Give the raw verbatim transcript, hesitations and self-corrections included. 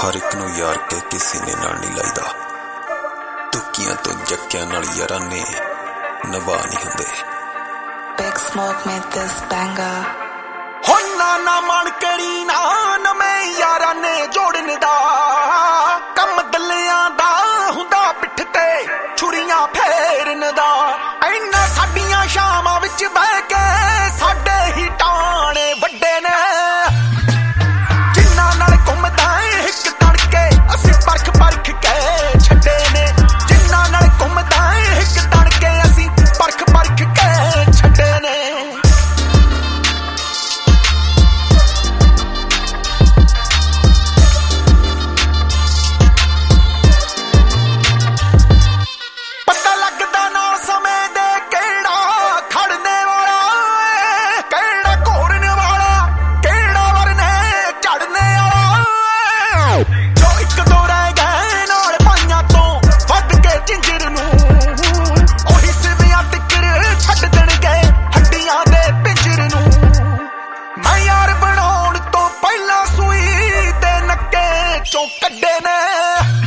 हर एक नूं यार कह के सीने नाल नहीं लाईदा। तुक्कियां तो जक्कियां नाल यारां ने नभा नहीं हुंदे। Big Smoke made this banger. हो ना मन करी ना नवें यारां ने जोड़न दा, कम दलियां दा हुंदा पिठ ते छुरियां फेरन दा। इन्ना साडियां शामां विच बह के साडे ही टाणे वड्डे ने, जिन्ना नाल घुमदा हिक तड़के असीं परख परख के छड्डे ने। जिन्ना नाल घुमदा हिक तड़के असीं परख परख के छड्डे ने। पता लगदा ना समय दे केड़ा खड़ने वाला, केड़ा घोरने वाला, केड़ा वरने चढ़ने वाला। जो एक दो रह गए नाल पाइयां तो वध के जिंजर नूं, ओही सिवियां टिकर छड्ड देणगे हड्डियां दे पिंजर नूं। मैं यार बनाउण तो पहिलां सूई ते नक्के चों कड्डे ने।